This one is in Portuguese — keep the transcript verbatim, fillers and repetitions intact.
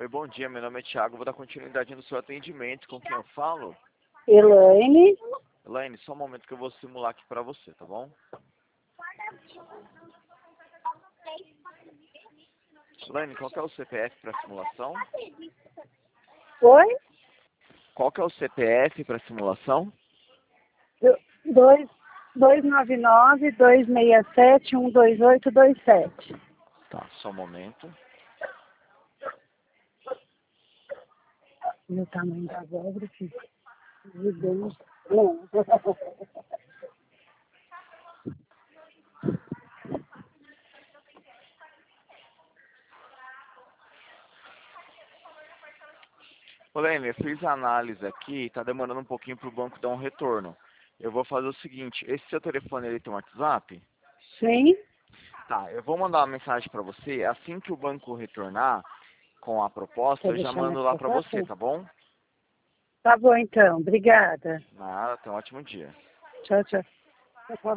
Oi, bom dia. Meu nome é Thiago. Vou dar continuidade no seu atendimento. Com quem eu falo? Elaine. Elaine, só um momento que eu vou simular aqui pra você, tá bom? Elaine, qual que é o C P F para simulação? Oi? Qual que é o C P F para simulação? Dois, dois nove nove, dois seis sete, um dois oito dois sete. Tá, só um momento. E o tamanho da obra, filho. Gigante. Não. Elaine, eu fiz a análise aqui, tá demorando um pouquinho pro banco dar um retorno. Eu vou fazer o seguinte, esse seu telefone ele tem um WhatsApp? Sim? Tá, eu vou mandar uma mensagem pra você, assim que o banco retornar com a proposta, Quer eu já deixar mais mando lá pra você, contato? tá bom? Tá bom, então. Obrigada. Nada, tenha um ótimo dia. Tchau, tchau.